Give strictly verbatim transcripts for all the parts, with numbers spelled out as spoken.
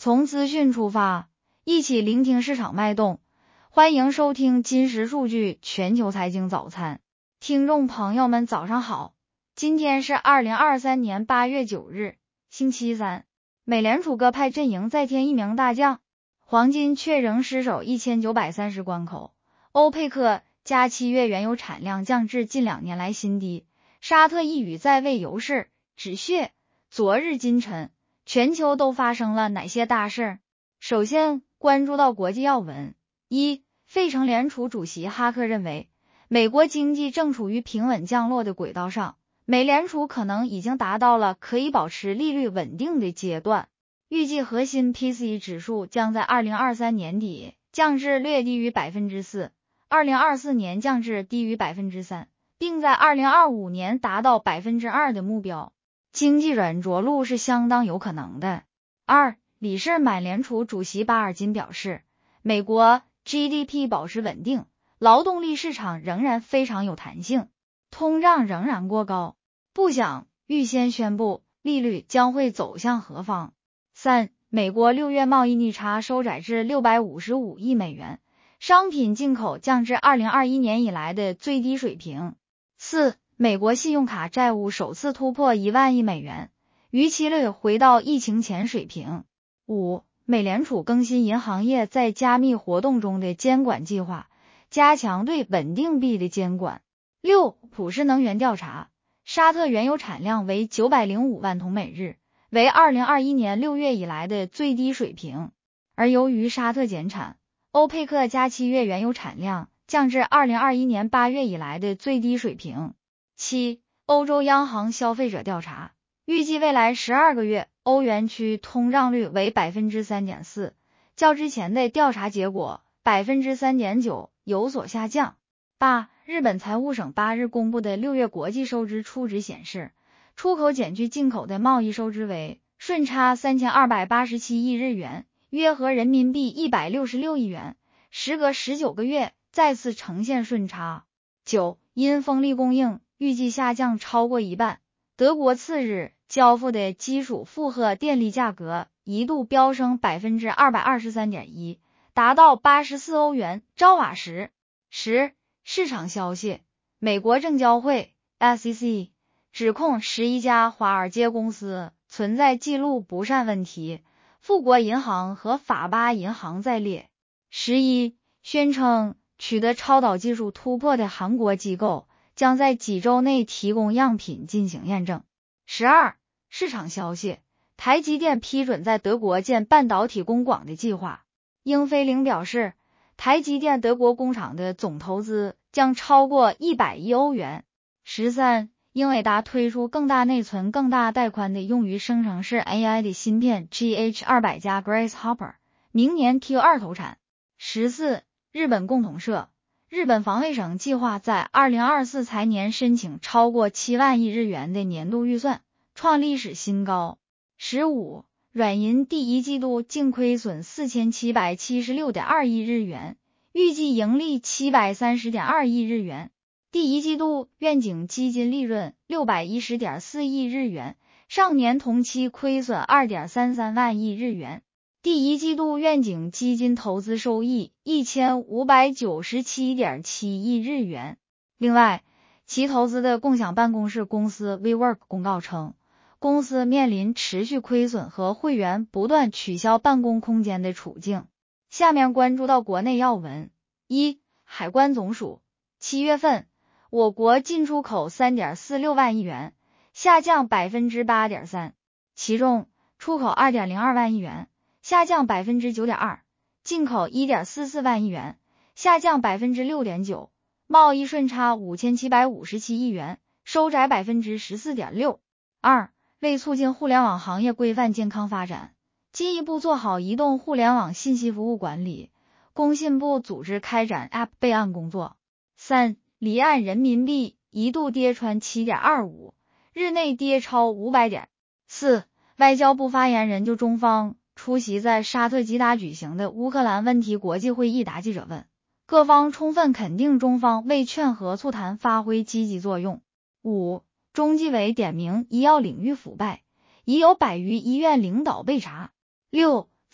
从资讯出发，一起聆听市场脉动。欢迎收听金石数据全球财经早餐。听众朋友们早上好，今天是二零二三年八月九日，星期三。美联储鸽派阵营再添一名大将，黄金却仍失守一千九百三十关口。欧佩克加七月原油产量降至近两年来新低，沙特一语在为油市止血。昨日今晨，全球都发生了哪些大事？首先关注到国际要闻。一、费城联储主席哈克认为，美国经济正处于平稳降落的轨道上，美联储可能已经达到了可以保持利率稳定的阶段。预计核心 P C E 指数将在二零二三年底降至略低于 百分之四， 二零二四年降至低于 百分之三， 并在二零二五年达到 百分之二 的目标。经济软着陆是相当有可能的。二、理事满联储主席巴尔金表示，美国 G D P 保持稳定，劳动力市场仍然非常有弹性，通胀仍然过高，不想预先宣布利率将会走向何方。三、美国六月贸易逆差收窄至六百五十五亿美元，商品进口降至二零二一年以来的最低水平。四、美国信用卡债务首次突破一万亿美元，逾期率回到疫情前水平。五、美联储更新银行业在加密活动中的监管计划，加强对稳定币的监管。六、普世能源调查，沙特原油产量为九百零五万桶每日，为二零二一年六月以来的最低水平。而由于沙特减产，欧佩克加七月原油产量降至二零二一年八月以来的最低水平。七、欧洲央行消费者调查，预计未来十二个月欧元区通胀率为 百分之三点四， 较之前的调查结果 百分之三点九 有所下降。八、日本财务省八日公布的六月国际收支初值显示，出口减去进口的贸易收支为顺差三千二百八十七亿日元，约合人民币一百六十六亿元，时隔十九个月再次呈现顺差。九、因风力供应预计下降超过一半，德国次日交付的基础负荷电力价格一度飙升 百分之二百二十三点一， 达到八十四欧元兆瓦时。十、市场消息，美国证交会 S E C 指控十一家华尔街公司存在记录不善问题，富国银行和法巴银行在列。十一、宣称取得超导技术突破的韩国机构将在几周内提供样品进行验证。十二、市场消息，台积电批准在德国建半导体工厂的计划。英飞凌表示，台积电德国工厂的总投资将超过一百亿欧元。十三、英伟达推出更大内存、更大带宽的用于生成式 A I 的芯片 G H 二百 加 Grace Hopper， 明年 Q 二 投产。十四、日本共同社，日本防卫省计划在二零二四财年申请超过七万亿日元的年度预算，创历史新高。十五、软银第一季度净亏损 四千七百七十六点二亿日元，预计盈利 七百三十点二亿日元。第一季度愿景基金利润 六百一十点四亿日元，上年同期亏损 二点三三万亿日元。第一季度愿景基金投资收益 一千五百九十七点七亿日元。另外，其投资的共享办公室公司 WeWork 公告称，公司面临持续亏损和会员不断取消办公空间的处境。下面关注到国内要闻。一、海关总署，七月份我国进出口 三点四六万亿元，下降 百分之八点三， 其中出口 二点零二万亿元，下降 百分之九点二， 进口 一点四四万亿元，下降 百分之六点九， 贸易顺差五千七百五十七亿元，收窄 百分之十四点六。 二、为促进互联网行业规范健康发展，进一步做好移动互联网信息服务管理，工信部组织开展 App 备案工作。三、离岸人民币一度跌穿 七点二五， 日内跌超五百点。四、外交部发言人就中方出席在沙特吉达举行的乌克兰问题国际会议答记者问，各方充分肯定中方为劝和促谈发挥积极作用。五、中纪委点名医药领域腐败，已有百余医院领导被查。六、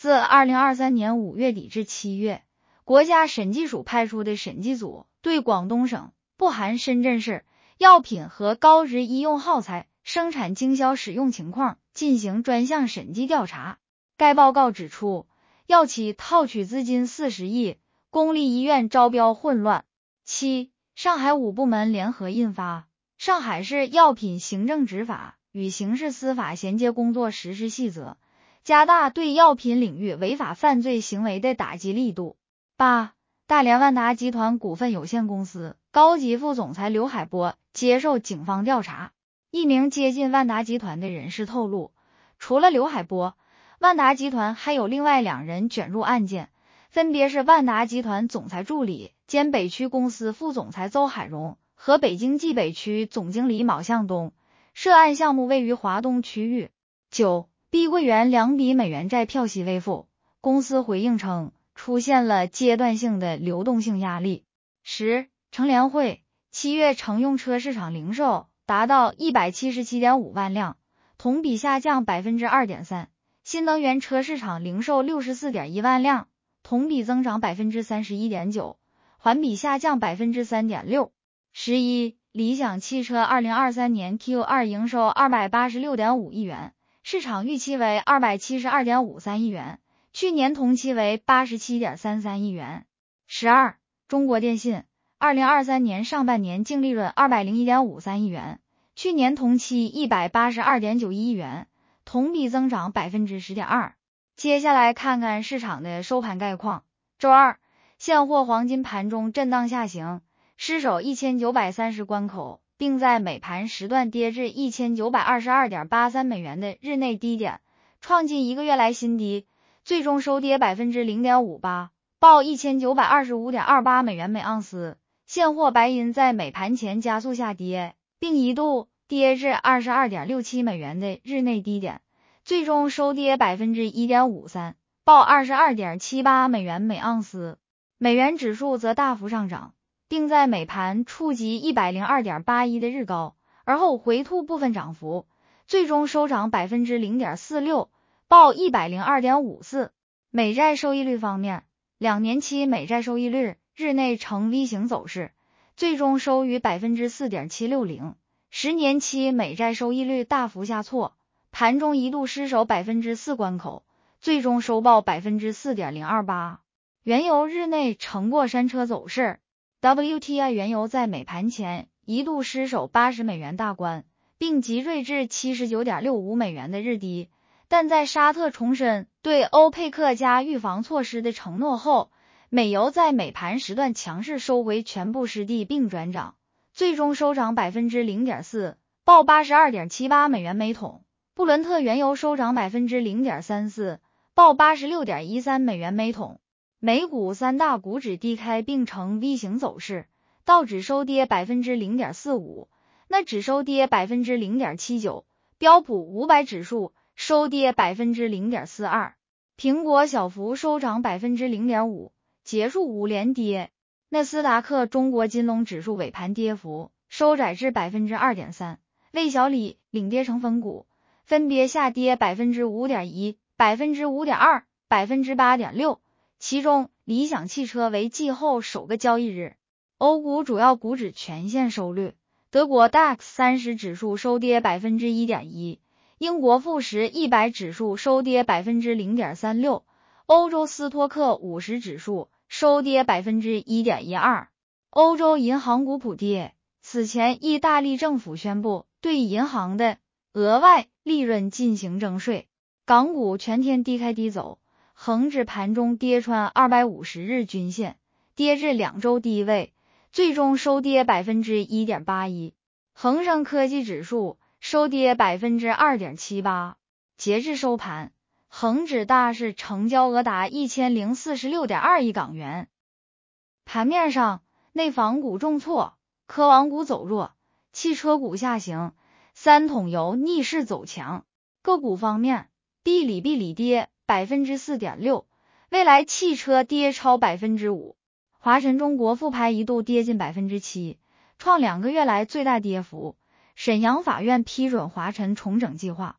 自二零二三年五月底至七月，国家审计署派出的审计组对广东省（不含深圳市）药品和高值医用耗材生产经销使用情况进行专项审计调查。该报告指出，药企套取资金四十亿，公立医院招标混乱。七、上海五部门联合印发《上海市药品行政执法与刑事司法衔接工作实施细则》，加大对药品领域违法犯罪行为的打击力度。八、大连万达集团股份有限公司高级副总裁刘海波接受警方调查。一名接近万达集团的人士透露，除了刘海波，万达集团还有另外两人卷入案件，分别是万达集团总裁助理兼北区公司副总裁邹海荣和北京冀北区总经理邈向东。涉案项目位于华东区域。九、碧桂园两笔美元债票息未付，公司回应称出现了阶段性的流动性压力。十、乘联会七月乘用车市场零售达到 一百七十七点五万辆，同比下降 百分之二点三。新能源车市场零售 六十四点一万辆，同比增长 百分之三十一点九， 环比下降 百分之三点六。十一、理想汽车二零二三年 Q 二 营收 二百八十六点五亿元，市场预期为 二百七十二点五三亿元，去年同期为 八十七点三三亿元。十二、中国电信二零二三年上半年净利润 二百零一点五三亿元，去年同期 一百八十二点九一亿元，同比增长 百分之十点二。 接下来看看市场的收盘概况。周二，现货黄金盘中震荡下行，失守一千九百三十关口，并在美盘时段跌至 一千九百二十二点八三美元的日内低点，创近一个月来新低，最终收跌 百分之零点五八， 报 一千九百二十五点二八美元每盎司。现货白银在美盘前加速下跌，并一度跌至 二十二点六七美元的日内低点，最终收跌 百分之一点五三， 报 二十二点七八美元每盎司。美元指数则大幅上涨，并在美盘触及 一百零二点八一的日高，而后回吐部分涨幅，最终收涨 百分之零点四六， 报 一百零二点五四。美债收益率方面，两年期美债收益率日内呈 V 型走势，最终收于 百分之四点七六零。十年期美债收益率大幅下挫，盘中一度失守 百分之四 关口，最终收报 百分之四点零二八。原油日内呈过山车走势， W T I 原油在美盘前一度失守八十美元大关，并急坠至 七十九点六五美元的日低，但在沙特重申对欧佩克加预防措施的承诺后，美油在美盘时段强势收回全部失地并转涨，最终收涨 百分之零点四， 报 八十二点七八美元每桶。布伦特原油收涨 百分之零点三四， 报 八十六点一三美元每桶。美股三大股指低开并呈 V 型走势，道指收跌 百分之零点四五， 纳指收跌 百分之零点七九， 标普五百指数收跌 百分之零点四二。 苹果小幅收涨 百分之零点五， 结束五连跌。纳斯达克中国金融指数尾盘跌幅收窄至 百分之二点三， 魏小李领跌成分股分别下跌 百分之五点一、百分之五点二、百分之八点六， 其中理想汽车为季后首个交易日。欧股主要股指全线收绿，德国 D A X 三十指数收跌 百分之一点一， 英国富时一百指数收跌 百分之零点三六， 欧洲斯托克五十指数收跌 百分之一点一二。 欧洲银行股普跌，此前意大利政府宣布对银行的额外利润进行征税。港股全天低开低走，恒指盘中跌穿二百五十日均线，跌至两周低位，最终收跌 百分之一点八一。 恒生科技指数收跌 百分之二点七八。 截至收盘，恒指大市成交额达 一千零四十六点二亿港元。盘面上，内房股重挫，科网股走弱，汽车股下行，三桶油逆势走强。个股方面，碧里碧里跌 百分之四点六， 蔚来汽车跌超 百分之五， 华晨中国复牌一度跌近 百分之七， 创两个月来最大跌幅。沈阳法院批准华晨重整计划，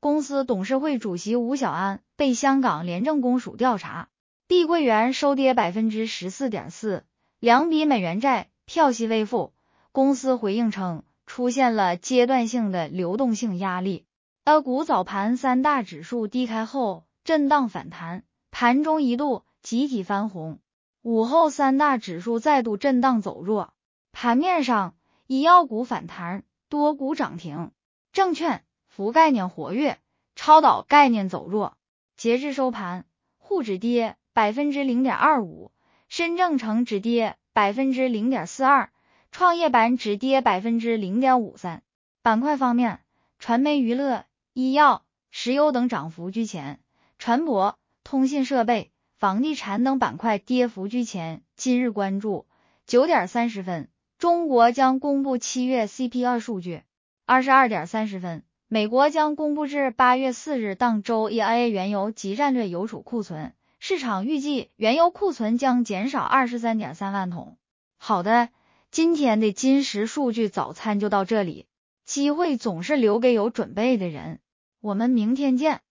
公司董事会主席吴小安被香港廉政公署调查，碧桂园收跌 百分之十四点四， 两笔美元债票息未付。公司回应称出现了阶段性的流动性压力。A 股早盘三大指数低开后震荡反弹，盘中一度集体翻红，午后三大指数再度震荡走弱。盘面上，医药股反弹，多股涨停，证券、服概念活跃，超导概念走弱。截至收盘，沪指跌 百分之零点二五， 深证成指跌 百分之零点四二， 创业板指跌 百分之零点五三。板块方面，传媒娱乐、医药、石油等涨幅居前，船舶、通信设备、房地产等板块跌幅居前。今日关注九点三十分，中国将公布七月 C P I 数据。二十二点三十分，美国将公布至八月四日当周 E I A 原油及战略油储库存，市场预计原油库存将减少 二十三点三万桶。好的，今天的金石数据早餐就到这里，机会总是留给有准备的人，我们明天见。